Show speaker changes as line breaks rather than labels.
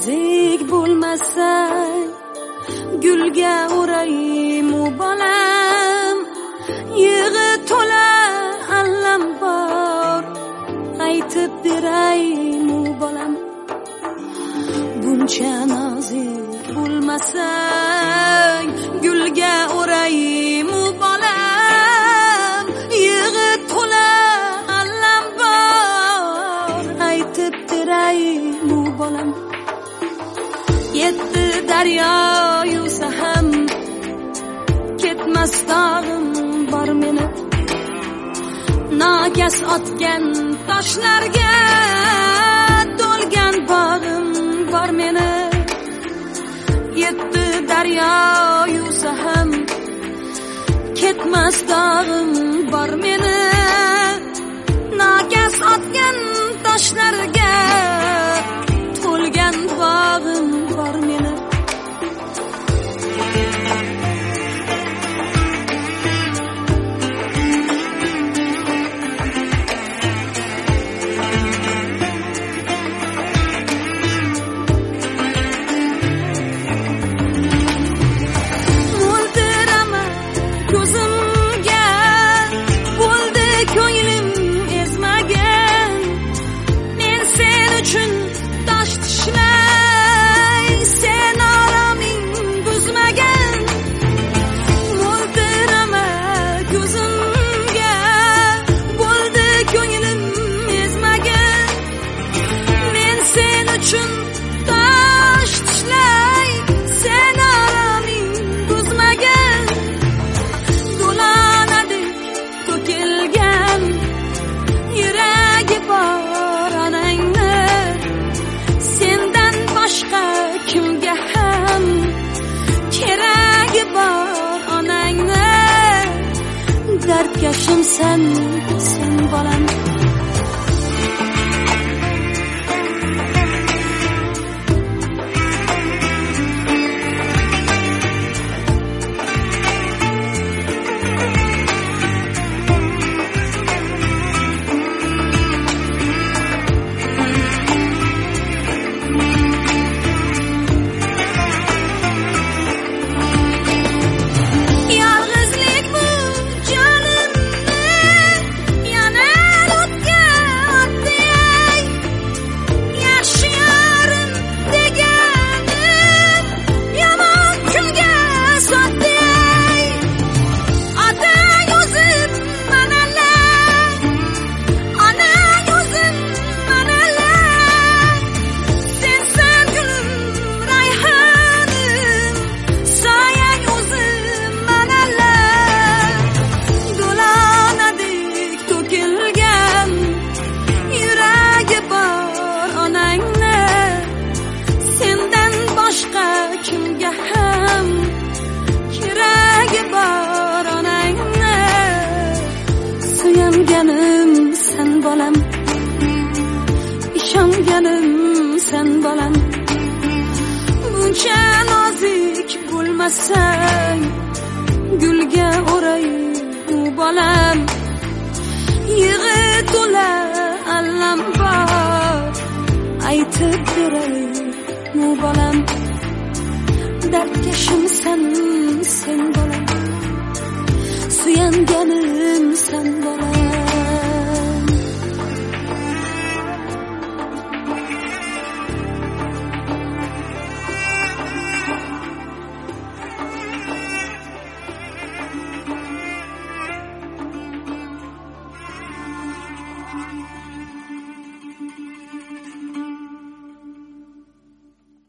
nozik bo'lmasang, gulga o'raymu bolam, yig'i to'la allam bor, aytib beraymu bolam. Buncha nozik bo'lmasang, gulga o'raymu bolam, yig'i to'la allam bor, aytib beraymu bolam. Yetti daryo yuvsa ham ketmas dog'im bor meni, nokas otgan toshlarga to'lgan bog'im bor meni. Yetti daryo yuvsa ham ketmas dog'im bor meni, nokas otgan toshlarga to'lgan bog'im bor meni. Dardkashim sen bolam. İshonganim sen bolam. Buncha nozik bo'lmasang, gulga o'raymu bolam, yig'i to'la allam bor, aytib beraymu bolam. Dardkashim sen bolam, suyanganim